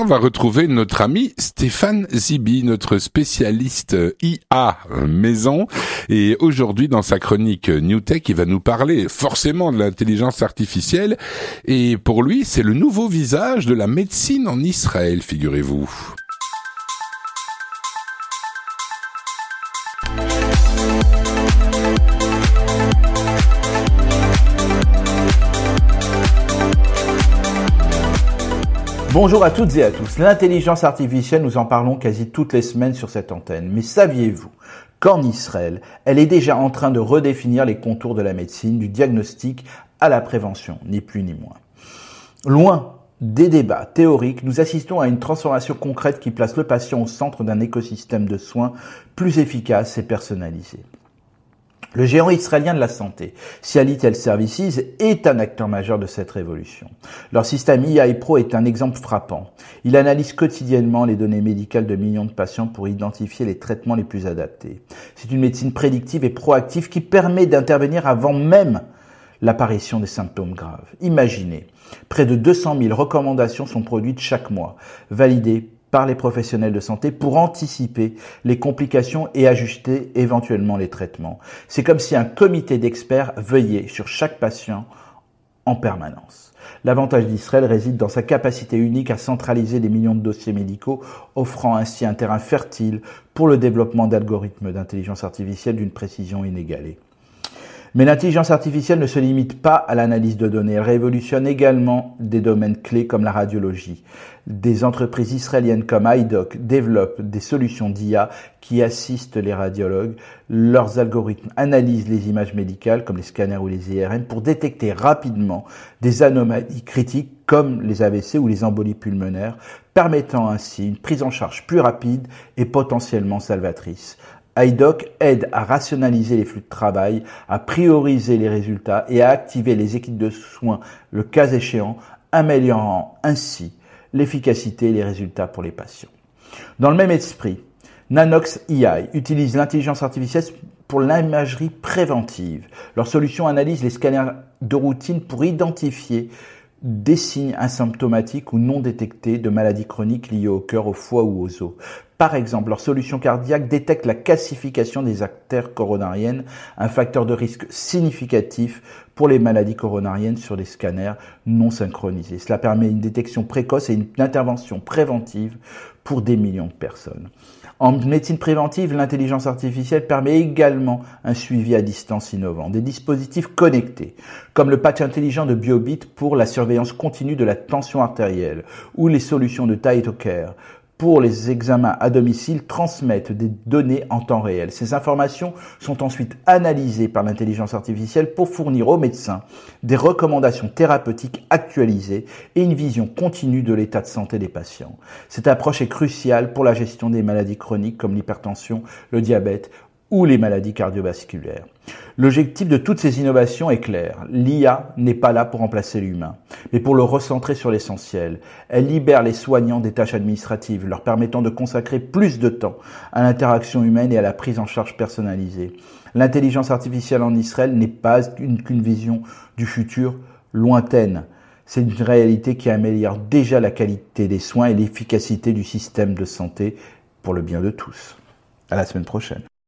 On va retrouver notre ami Stéphane Zibi, notre spécialiste IA maison. Et aujourd'hui, dans sa chronique NewTech, il va nous parler forcément de l'intelligence artificielle. Et pour lui, c'est le nouveau visage de la médecine en Israël, figurez-vous. Bonjour à toutes et à tous. L'intelligence artificielle, nous en parlons quasi toutes les semaines sur cette antenne. Mais saviez-vous qu'en Israël, elle est déjà en train de redéfinir les contours de la médecine, du diagnostic à la prévention, ni plus ni moins. Loin des débats théoriques, nous assistons à une transformation concrète qui place le patient au centre d'un écosystème de soins plus efficace et personnalisé. Le géant israélien de la santé, Sialit Health Services, est un acteur majeur de cette révolution. Leur système AI Pro est un exemple frappant. Il analyse quotidiennement les données médicales de millions de patients pour identifier les traitements les plus adaptés. C'est une médecine prédictive et proactive qui permet d'intervenir avant même l'apparition des symptômes graves. Imaginez, près de 200 000 recommandations sont produites chaque mois, validées par les professionnels de santé pour anticiper les complications et ajuster éventuellement les traitements. C'est comme si un comité d'experts veillait sur chaque patient en permanence. L'avantage d'Israël réside dans sa capacité unique à centraliser des millions de dossiers médicaux, offrant ainsi un terrain fertile pour le développement d'algorithmes d'intelligence artificielle d'une précision inégalée. Mais l'intelligence artificielle ne se limite pas à l'analyse de données, elle révolutionne également des domaines clés comme la radiologie. Des entreprises israéliennes comme iDoc développent des solutions d'IA qui assistent les radiologues. Leurs algorithmes analysent les images médicales comme les scanners ou les IRM pour détecter rapidement des anomalies critiques comme les AVC ou les embolies pulmonaires, permettant ainsi une prise en charge plus rapide et potentiellement salvatrice. iDoc aide à rationaliser les flux de travail, à prioriser les résultats et à activer les équipes de soins le cas échéant, améliorant ainsi l'efficacité et les résultats pour les patients. Dans le même esprit, Nanox AI utilise l'intelligence artificielle pour l'imagerie préventive. Leur solution analyse les scanners de routine pour identifier des signes asymptomatiques ou non détectés de maladies chroniques liées au cœur, au foie ou aux os. Par exemple, leur solution cardiaque détecte la calcification des artères coronariennes, un facteur de risque significatif pour les maladies coronariennes sur les scanners non synchronisés. Cela permet une détection précoce et une intervention préventive pour des millions de personnes. En médecine préventive, l'intelligence artificielle permet également un suivi à distance innovant. Des dispositifs connectés, comme le patch intelligent de Biobit pour la surveillance continue de la tension artérielle, ou les solutions de TytoCare pour les examens à domicile transmettent des données en temps réel. Ces informations sont ensuite analysées par l'intelligence artificielle pour fournir aux médecins des recommandations thérapeutiques actualisées et une vision continue de l'état de santé des patients. Cette approche est cruciale pour la gestion des maladies chroniques comme l'hypertension, le diabète ou les maladies cardiovasculaires. L'objectif de toutes ces innovations est clair. L'IA n'est pas là pour remplacer l'humain, mais pour le recentrer sur l'essentiel. Elle libère les soignants des tâches administratives, leur permettant de consacrer plus de temps à l'interaction humaine et à la prise en charge personnalisée. L'intelligence artificielle en Israël n'est pas qu'une vision du futur lointaine. C'est une réalité qui améliore déjà la qualité des soins et l'efficacité du système de santé pour le bien de tous. À la semaine prochaine.